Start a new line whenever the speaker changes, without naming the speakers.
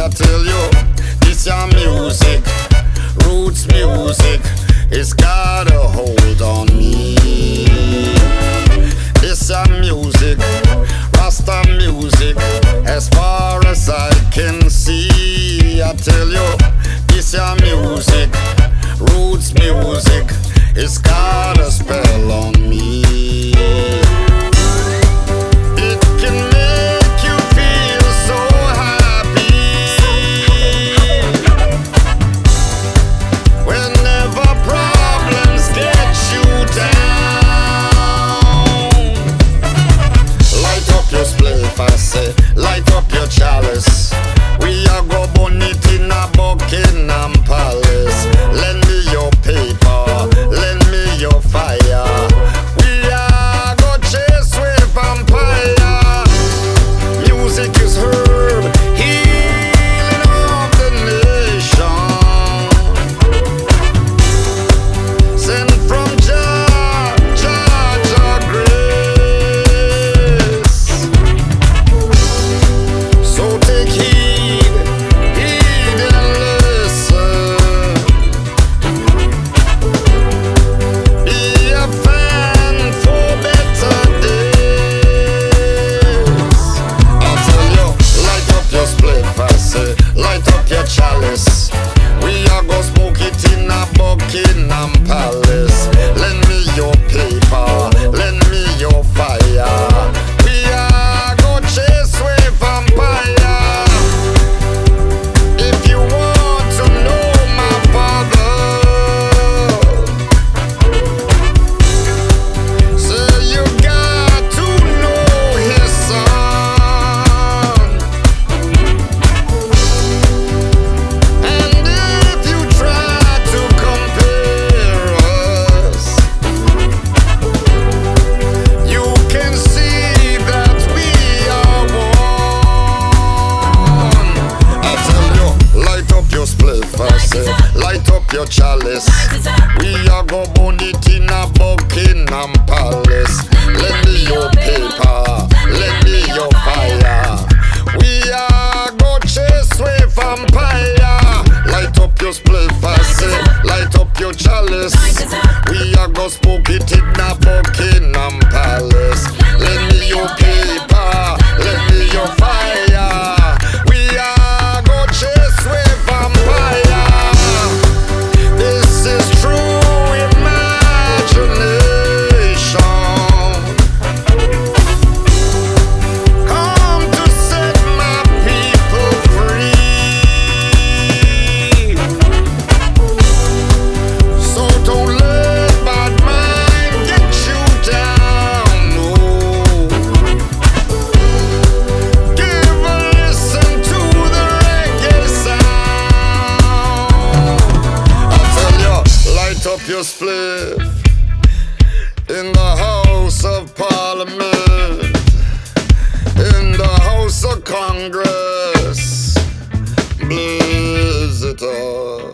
I tell you, this your music, roots music, it's got a hold on me. This your music, Rasta music, as far as I can see. I tell you, this your music, roots music, it's got a spell on me. It can make you feel so happy whenever problems get you down. Light up your spliff, I say, light up your chalice. We are go burn it in a Buckingham Palace. Lend me your paper, lend me your fire. We are go chase away vampire. Music is herb, healing of the nation. Sent from Jah, Jah, Jah grace. So take heed, heed and listen. Be a fan for better days. I'll tell you, light up your spliff, I say, light up your chalice. We are go smoke it in a Buckingham Palace. Lend me your paper, lend me your fire. We are go chase away vampire. If you want to know my father, say you got to know his son. And if you try to compare us, you can see that we are one. I tell you, light up your spliff, I say, light up your chalice. We are go burn it in a Buckingham Palace. Lend me your paper, lend me your fire. We are go chase away vampire. Light up your spliff, I say, light up your chalice. We are go smoke it in a Buckingham Palace. Lend me your paper, lend me your fire. We are go chase away vampire. This is true imagination. Come to set my people free. So don't let bad mind get you down, no. Give a listen to the reggae sound. I'll tell you, light up your spliff in the House of Parliament, in the House of Congress. Blaze it up.